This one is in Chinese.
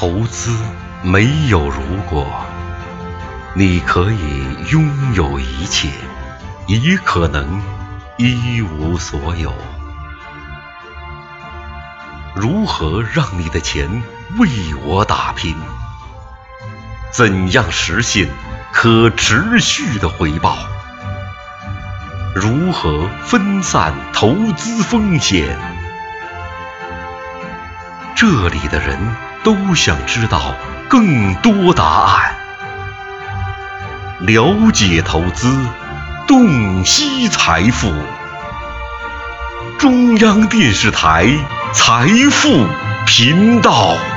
投资没有如果，你可以拥有一切，也可能一无所有。如何让你的钱为我打拼？怎样实现可持续的回报？如何分散投资风险？这里的人都想知道更多答案。了解投资，洞悉财富。中央电视台财富频道。